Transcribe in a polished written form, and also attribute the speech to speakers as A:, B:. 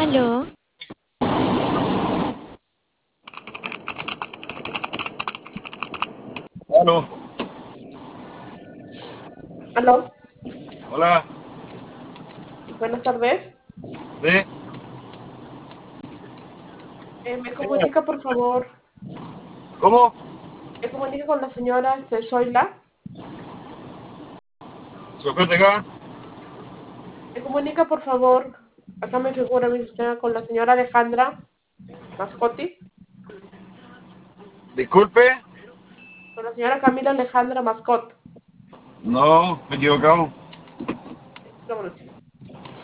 A: Aló,
B: Aló,
C: Aló,
B: hola,
C: buenas tardes.
B: ¿sí?
C: Me comunica, por favor,
B: ¿Cómo?
C: me comunica con la señora Zoila.
B: ¿Sofía acá?
C: Me comunica, por favor, acá me figura mi sistema con la señora Alejandra Mascotti,
B: Disculpe.
C: con la señora Camila Alejandra Mascot.
B: No, me he equivocado.
C: Vámonos.